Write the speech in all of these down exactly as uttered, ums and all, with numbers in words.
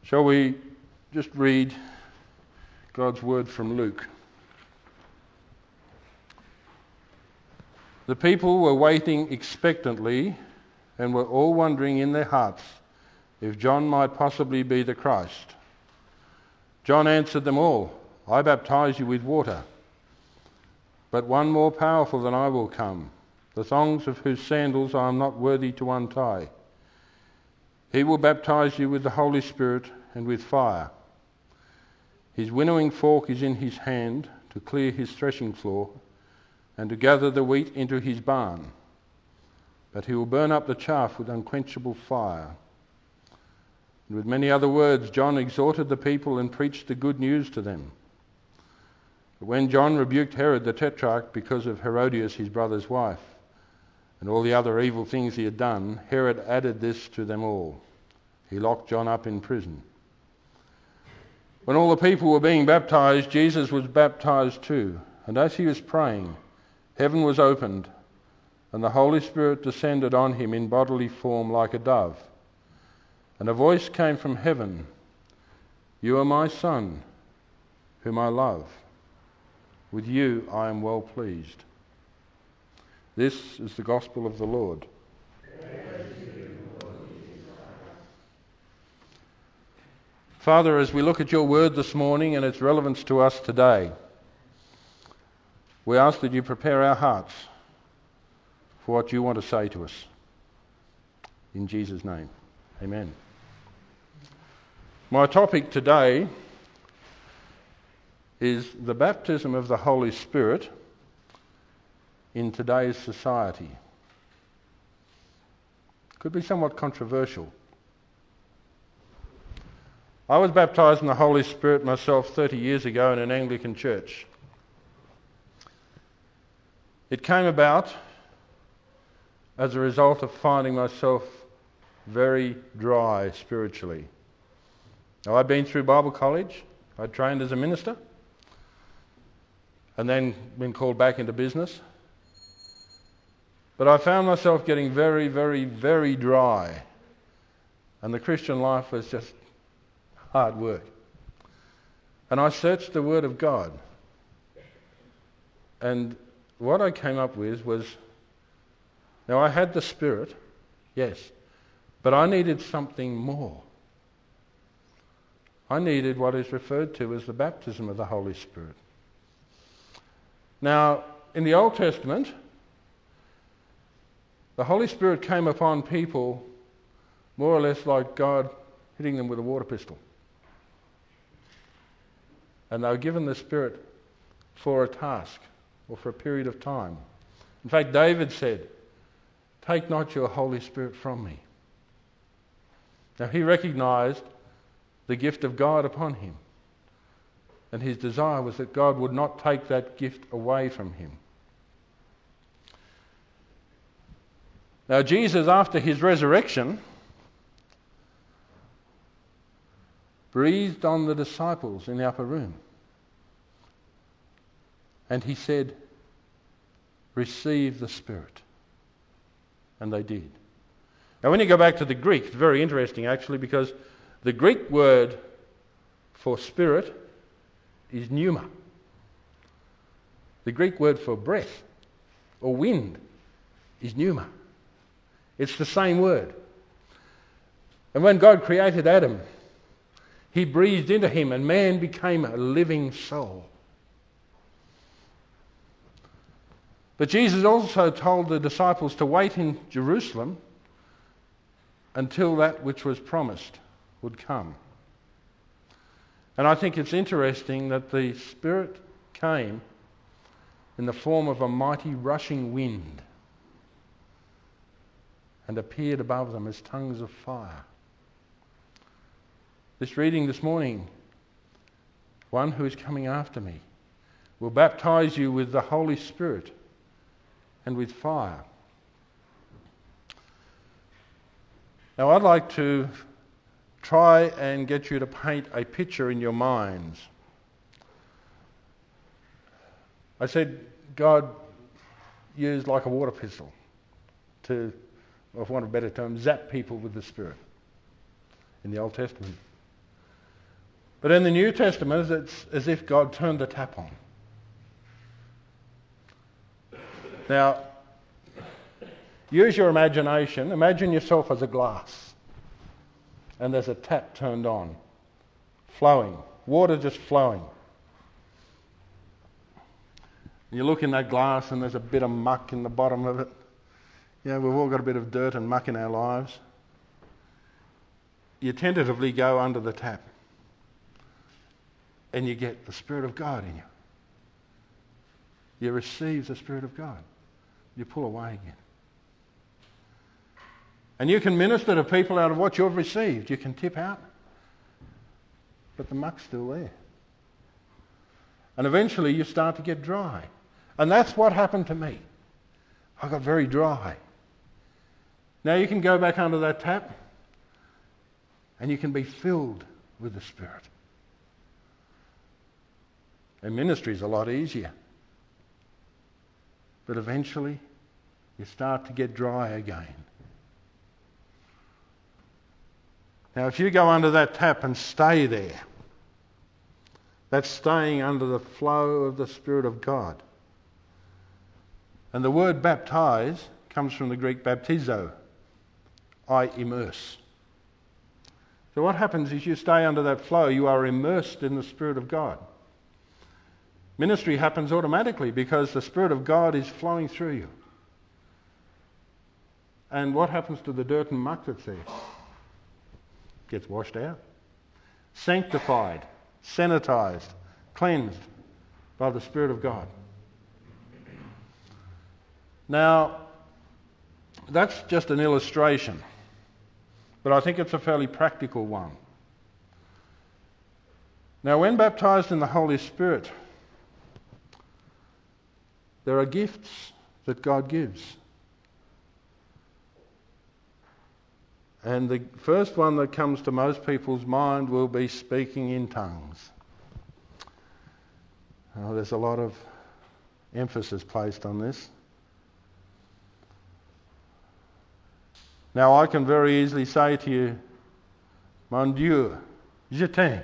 Shall we just read God's word from Luke? The people were waiting expectantly and were all wondering in their hearts if John might possibly be the Christ. John answered them all, "I baptize you with water, but one more powerful than I will come, the thongs of whose sandals I am not worthy to untie. He will baptize you with the Holy Spirit and with fire. His winnowing fork is in his hand to clear his threshing floor and to gather the wheat into his barn. But he will burn up the chaff with unquenchable fire." And with many other words, John exhorted the people and preached the good news to them. But when John rebuked Herod the Tetrarch because of Herodias, his brother's wife, and all the other evil things he had done, Herod added this to them all. He locked John up in prison. When all the people were being baptized, Jesus was baptized too. And as he was praying, heaven was opened, and the Holy Spirit descended on him in bodily form like a dove. And a voice came from heaven, "You are my Son, whom I love. With you I am well pleased." This is the gospel of the Lord. Father, as we look at your word this morning and its relevance to us today, we ask that you prepare our hearts for what you want to say to us. In Jesus' name, amen. My topic today is the baptism of the Holy Spirit in today's society. Could be somewhat controversial. I was baptised in the Holy Spirit myself thirty years ago in an Anglican church. It came about as a result of finding myself very dry spiritually. Now, I'd been through Bible college, I'd trained as a minister, and then been called back into business. But I found myself getting very, very, very dry, and the Christian life was just hard work. And I searched the Word of God, and what I came up with was, now I had the Spirit, yes, but I needed something more. I needed what is referred to as the baptism of the Holy Spirit. Now, in the Old Testament, the Holy Spirit came upon people more or less like God hitting them with a water pistol. And they were given the Spirit for a task or for a period of time. In fact, David said, "Take not your Holy Spirit from me." Now, he recognised the gift of God upon him, and his desire was that God would not take that gift away from him. Now, Jesus, after his resurrection, breathed on the disciples in the upper room, and he said, "Receive the Spirit." And they did. Now, when you go back to the Greek, it's very interesting actually, because the Greek word for spirit is pneuma. The Greek word for breath or wind is pneuma. It's the same word. And when God created Adam, he breathed into him and man became a living soul. But Jesus also told the disciples to wait in Jerusalem until that which was promised would come. And I think it's interesting that the Spirit came in the form of a mighty rushing wind and appeared above them as tongues of fire. This reading this morning, "One who is coming after me will baptize you with the Holy Spirit and with fire." Now, I'd like to try and get you to paint a picture in your minds. I said God used like a water pistol to, for want of a better term, zap people with the Spirit in the Old Testament. But in the New Testament, it's as if God turned the tap on. Now, use your imagination. Imagine yourself as a glass. And there's a tap turned on, flowing. Water just flowing. You look in that glass and there's a bit of muck in the bottom of it. Yeah, we've all got a bit of dirt and muck in our lives. You tentatively go under the tap and you get the Spirit of God in you. You receive the Spirit of God. You pull away again. And you can minister to people out of what you've received. You can tip out, but the muck's still there. And eventually you start to get dry. And that's what happened to me. I got very dry. Now you can go back under that tap and you can be filled with the Spirit. And ministry is a lot easier. But eventually you start to get dry again. Now if you go under that tap and stay there, that's staying under the flow of the Spirit of God. And the word baptize comes from the Greek baptizo, I immerse. So what happens is you stay under that flow, you are immersed in the Spirit of God. Ministry happens automatically because the Spirit of God is flowing through you. And what happens to the dirt and muck that's there? Gets washed out. Sanctified, sanitized, cleansed by the Spirit of God. Now, that's just an illustration, but I think it's a fairly practical one. Now, when baptized in the Holy Spirit, there are gifts that God gives. And the first one that comes to most people's mind will be speaking in tongues. Now, there's a lot of emphasis placed on this. Now, I can very easily say to you, Mon Dieu, je t'aime.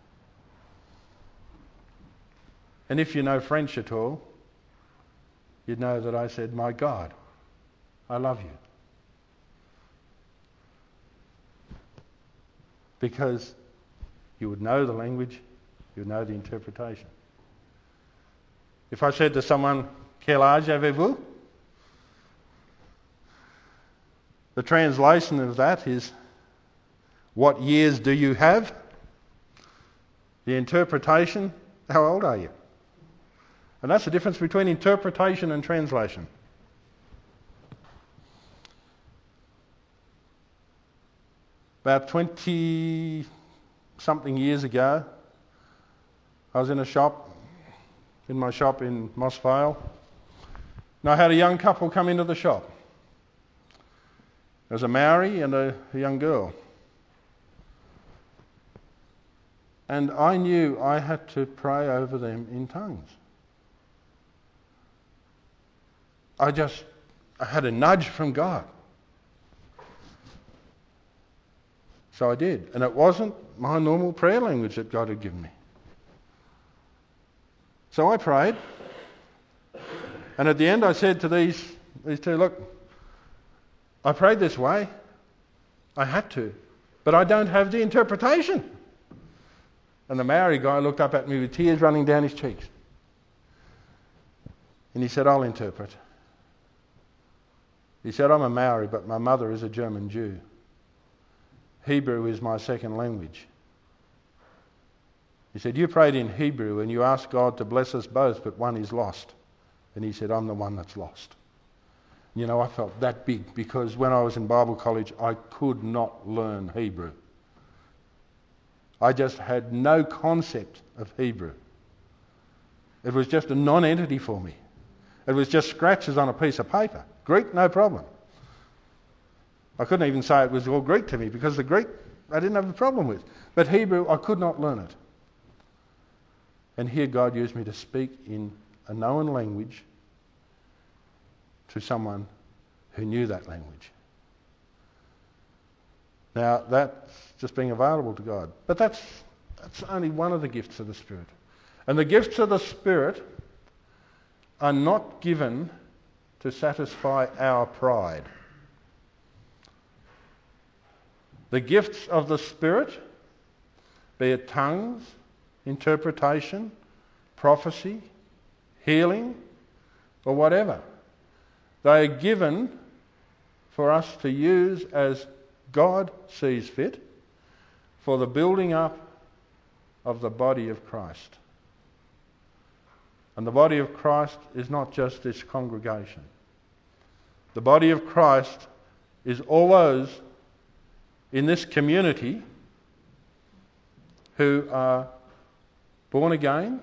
And if you know French at all, you'd know that I said, my God, I love you. Because you would know the language, you would know the interpretation. If I said to someone, quel âge avez-vous? The translation of that is, what years do you have? The interpretation, how old are you? And that's the difference between interpretation and translation. About twenty-something years ago, I was in a shop, in my shop in Moss Vale, and I had a young couple come into the shop. There was a Maori and a, a young girl. And I knew I had to pray over them in tongues. I just I had a nudge from God. So I did. And it wasn't my normal prayer language that God had given me. So I prayed. And at the end I said to these, these two, look, I prayed this way. I had to. But I don't have the interpretation. And the Maori guy looked up at me with tears running down his cheeks. And he said, I'll interpret. He said, I'm a Maori, but my mother is a German Jew. Hebrew is my second language. He said, you prayed in Hebrew and you asked God to bless us both, but one is lost. And he said, I'm the one that's lost. You know, I felt that big because when I was in Bible college, I could not learn Hebrew. I just had no concept of Hebrew. It was just a non-entity for me. It was just scratches on a piece of paper. Greek, no problem. I couldn't even say it was all Greek to me because the Greek I didn't have a problem with. But Hebrew, I could not learn it. And here God used me to speak in a known language to someone who knew that language. Now, that's just being available to God. But that's That's only one of the gifts of the Spirit. And the gifts of the Spirit are not given to satisfy our pride. The gifts of the Spirit, be it tongues, interpretation, prophecy, healing, or whatever, they are given for us to use as God sees fit for the building up of the body of Christ. And the body of Christ is not just this congregation. The body of Christ is all those in this community who are born again,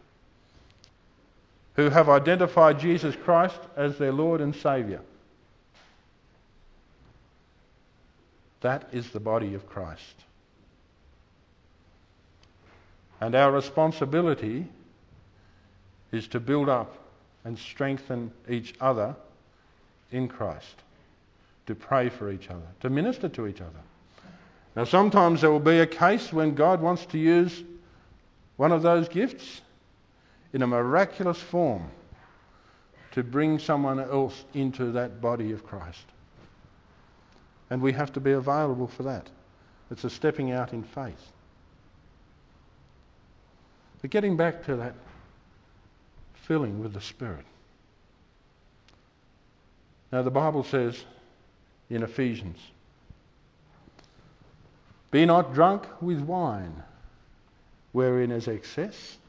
who have identified Jesus Christ as their Lord and Saviour. That is the body of Christ. And our responsibility is to build up and strengthen each other in Christ, to pray for each other, to minister to each other. Now, sometimes there will be a case when God wants to use one of those gifts in a miraculous form to bring someone else into that body of Christ. And we have to be available for that. It's a stepping out in faith. But getting back to that filling with the Spirit. Now the Bible says in Ephesians, be not drunk with wine, wherein is excess,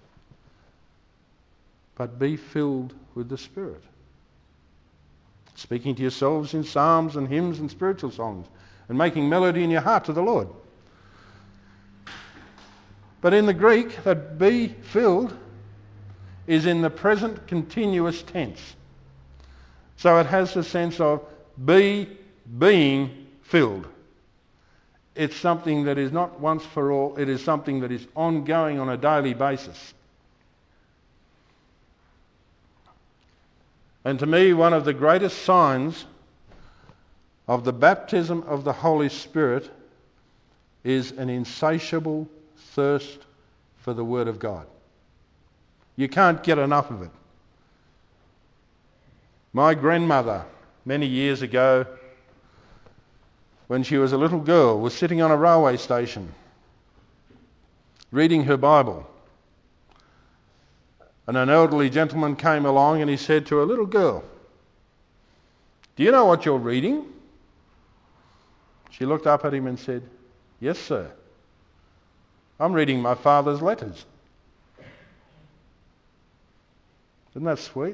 but be filled with the Spirit, speaking to yourselves in psalms and hymns and spiritual songs, and making melody in your heart to the Lord. But in the Greek, that be filled is in the present continuous tense. So it has the sense of be being filled. It's something that is not once for all, it is something that is ongoing on a daily basis. And to me, one of the greatest signs of the baptism of the Holy Spirit is an insatiable thirst for the Word of God. You can't get enough of it. My grandmother, many years ago, when she was a little girl, was sitting on a railway station reading her Bible. And an elderly gentleman came along and he said to her, little girl, do you know what you're reading? She looked up at him and said, yes, sir. I'm reading my father's letters. Isn't that sweet?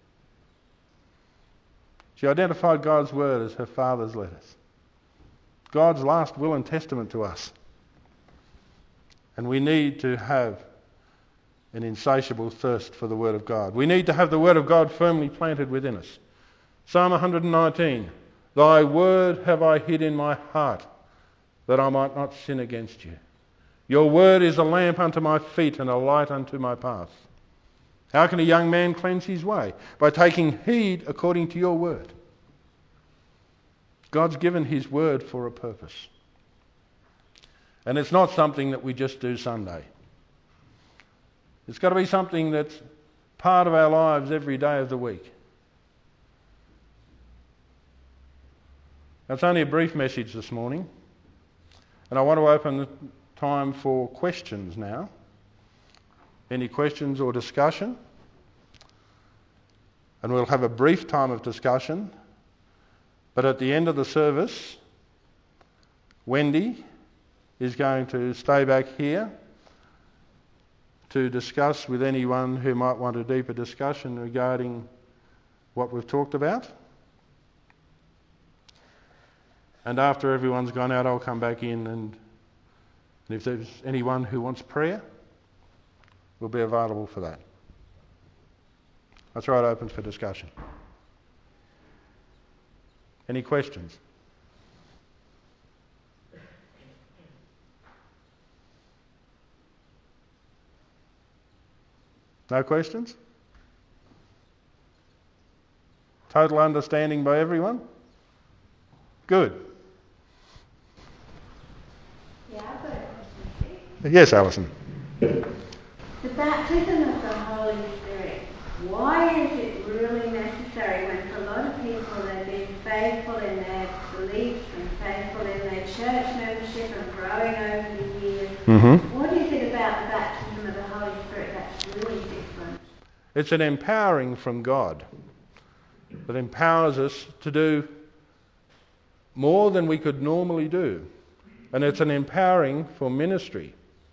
She identified God's word as her father's letters. God's last will and testament to us. And we need to have an insatiable thirst for the Word of God. We need to have the Word of God firmly planted within us. Psalm one nineteen, Thy word have I hid in my heart, that I might not sin against you. Your word is a lamp unto my feet and a light unto my path. How can a young man cleanse his way? By taking heed according to your word. God's given his word for a purpose. And it's not something that we just do Sunday. It's got to be something that's part of our lives every day of the week. That's only a brief message this morning. And I want to open the time for questions now. Any questions or discussion? And we'll have a brief time of discussion. But at the end of the service, Wendy is going to stay back here to discuss with anyone who might want a deeper discussion regarding what we've talked about. And after everyone's gone out, I'll come back in, and if there's anyone who wants prayer, we'll be available for that. That's right, open for discussion. Any questions? No questions? Total understanding by everyone? Good. Yeah, I've got a question. Yes, Alison. The baptism of the Holy Spirit. Why is it really necessary when for a lot of people they've been faithful in their beliefs and faithful in their church membership and growing over the years? Mm-hmm. What is it about the baptism of the Holy Spirit that's really different? It's an empowering from God that empowers us to do more than we could normally do. And it's an empowering for ministry.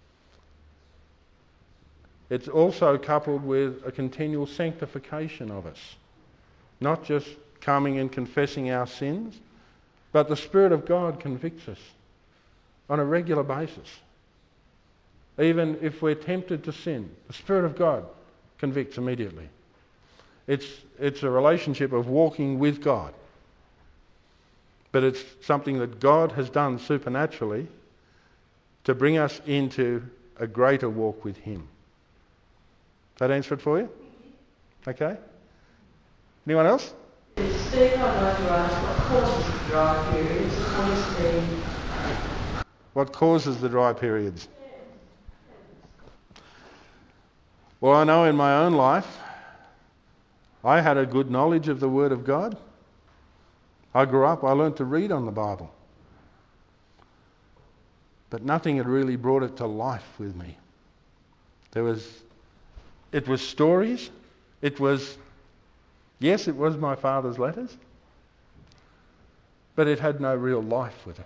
It's also coupled with a continual sanctification of us. Not just coming and confessing our sins, but the Spirit of God convicts us on a regular basis. Even if we're tempted to sin, the Spirit of God convicts immediately. It's, it's a relationship of walking with God. But it's something that God has done supernaturally to bring us into a greater walk with Him. That answer it for you? Okay. Anyone else? Steve, I'd like to ask what causes the dry periods? What causes the dry periods? Well, I know in my own life, I had a good knowledge of the Word of God. I grew up, I learned to read on the Bible. But nothing had really brought it to life with me. There was, it was stories. It was, yes, it was my father's letters. But it had no real life with it.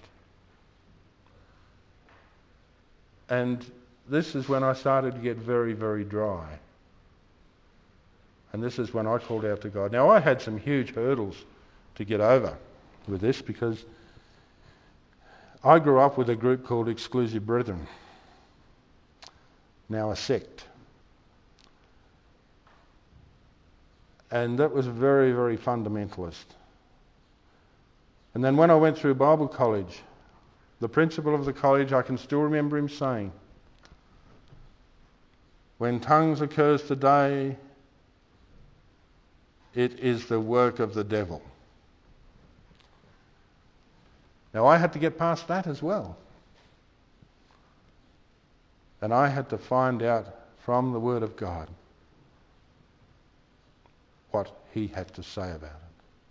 And this is when I started to get very, very dry. And this is when I called out to God. Now, I had some huge hurdles to get over with this because I grew up with a group called Exclusive Brethren, now a sect. And that was very, very fundamentalist. And then when I went through Bible college, the principal of the college, I can still remember him saying, when tongues occurs today, it is the work of the devil. Now I had to get past that as well. And I had to find out from the Word of God what He had to say about it.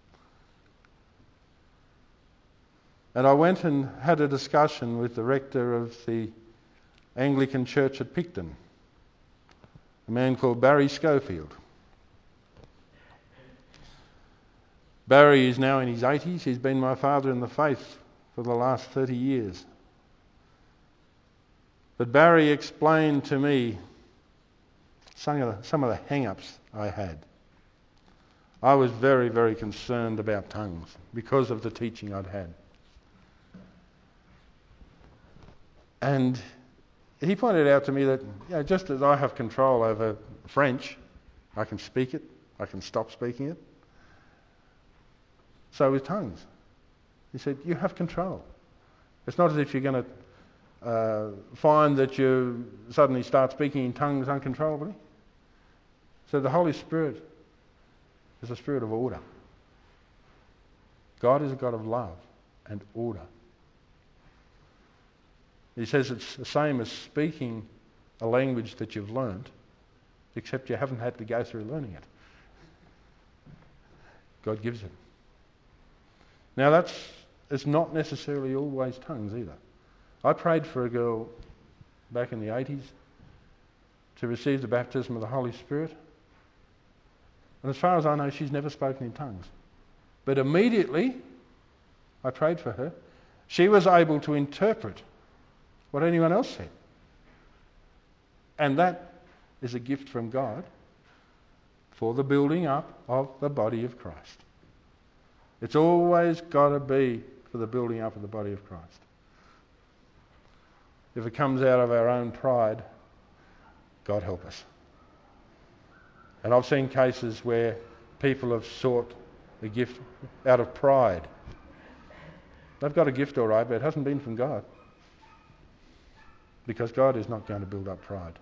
And I went and had a discussion with the rector of the Anglican Church at Picton, a man called Barry Schofield. Barry is now in his eighties. He's been my father in the faith for the last thirty years. But Barry explained to me some of the, some of the hang-ups I had. I was very, very concerned about tongues because of the teaching I'd had. And he pointed out to me that, you know, just as I have control over French, I can speak it, I can stop speaking it. So with tongues. He said, you have control. It's not as if you're going to uh, find that you suddenly start speaking in tongues uncontrollably. So the Holy Spirit is a spirit of order. God is a God of love and order. He says it's the same as speaking a language that you've learned, except you haven't had to go through learning it. God gives it. Now that's it's not necessarily always tongues either. I prayed for a girl back in the eighties to receive the baptism of the Holy Spirit. And as far as I know, she's never spoken in tongues. But immediately, I prayed for her. She was able to interpret what anyone else said. And that is a gift from God for the building up of the body of Christ. It's always got to be for the building up of the body of Christ. If it comes out of our own pride, God help us. And I've seen cases where people have sought the gift out of pride. They've got a gift all right, but it hasn't been from God. Because God is not going to build up pride.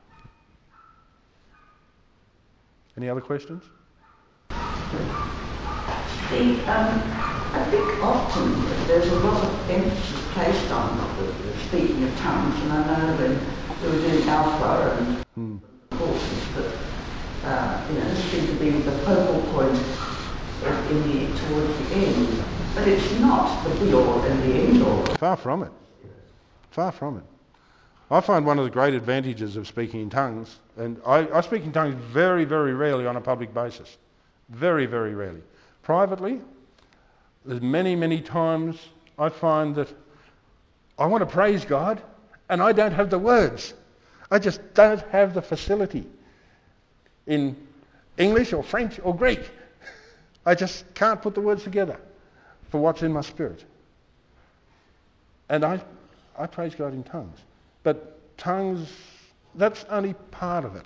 Any other questions? Steve, um, I think often there's a lot of emphasis placed on the, the speaking of tongues, and I know when we were doing Alpha and Hmm. courses that uh, you know, this seemed to be the focal point in, in the, towards the end. But it's not the be-all and the end-all. Far from it. Far from it. I find one of the great advantages of speaking in tongues, and I, I speak in tongues very, very rarely on a public basis. Very, very rarely. Privately, there's many, many times I find that I want to praise God and I don't have the words. I just don't have the facility in English or French or Greek. I just can't put the words together for what's in my spirit. And I, I praise God in tongues. But tongues, that's only part of it.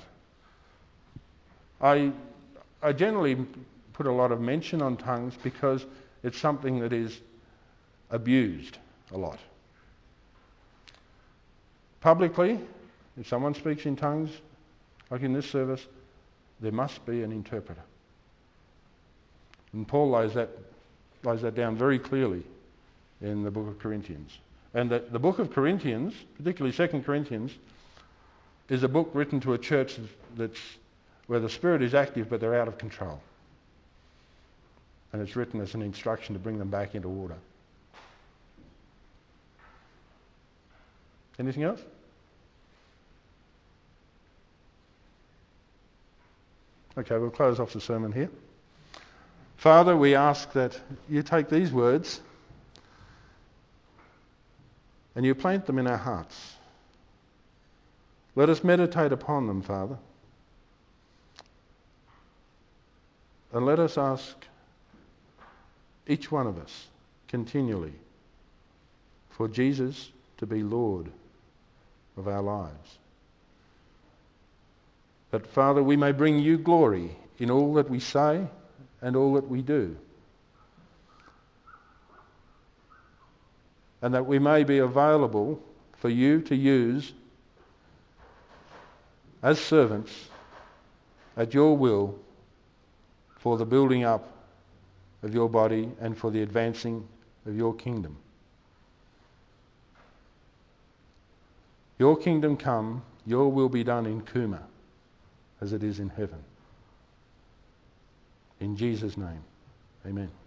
I, I generally put a lot of mention on tongues because it's something that is abused a lot. Publicly, if someone speaks in tongues, like in this service, there must be an interpreter. And Paul lays that, lays that down very clearly in the book of Corinthians. And the, the book of Corinthians, particularly Second Corinthians, is a book written to a church that's where the Spirit is active but they're out of control. And it's written as an instruction to bring them back into order. Anything else? Okay, we'll close off the sermon here. Father, we ask that you take these words and you plant them in our hearts. Let us meditate upon them, Father. And let us ask each one of us continually for Jesus to be Lord of our lives. That, Father, we may bring you glory in all that we say and all that we do. And that we may be available for you to use as servants at your will for the building up of your body and for the advancing of your kingdom. Your kingdom come, your will be done in Cooma as it is in heaven. In Jesus' name, amen.